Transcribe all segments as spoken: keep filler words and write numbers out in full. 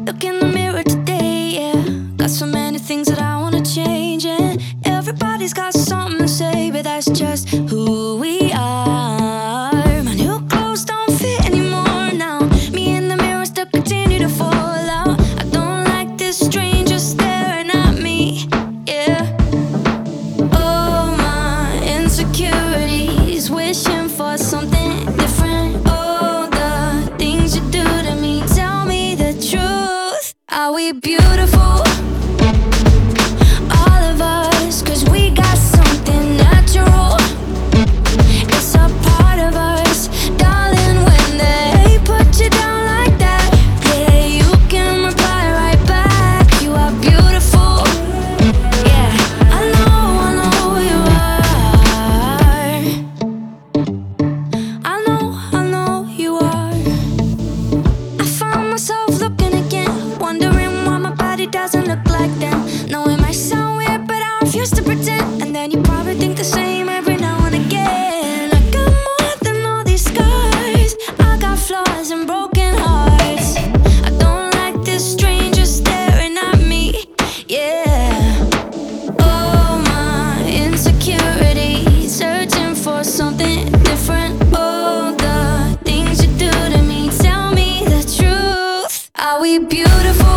Look in the mirror today, yeah. Got so many things that I wanna change, and everybody's got something to say, but that's just who we are. My new clothes don't fit anymore now. Me in the mirror still continue to fall out. I don't like this stranger staring at me, yeah. Oh, my insecurities, wishing for something different. Oh, the things you do to me, tell me the truth. Are we beautiful? All of us, 'cause we got something natural. It's a part of us, darling, when they put you down like that. Yeah, you can reply right back. You are beautiful. Yeah, I know, I know you are. I know, I know you are. I found myself looking again, wondering why my body doesn't look like them. No, it might sound weird, but I refuse to pretend. And then you probably think the same every now and again. I got more than all these scars. I got flaws and broken hearts. I don't like this stranger staring at me, yeah. Oh, my insecurities, searching for something different. Oh, the things you do to me, tell me the truth. Are we beautiful?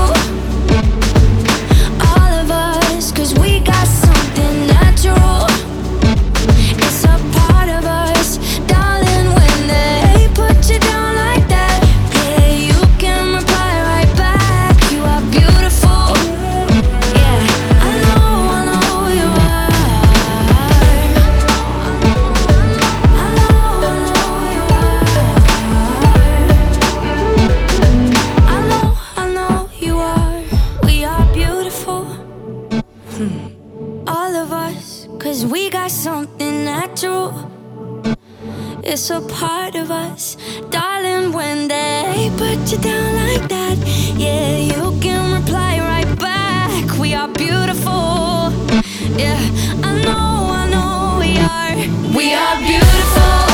All of us, 'cause we got something natural. It's a part of us, darling, when they put you down like that. Yeah, you can reply right back. You are beautiful. Yeah, I know, I know you are. I know, I know you are. I know, I know you are. We are beautiful. All of us, 'cause we got something natural. It's a part of us, darling, when they put you down like that. Yeah, you can reply right back. We are beautiful. Yeah, I know, I know we are. We are beautiful.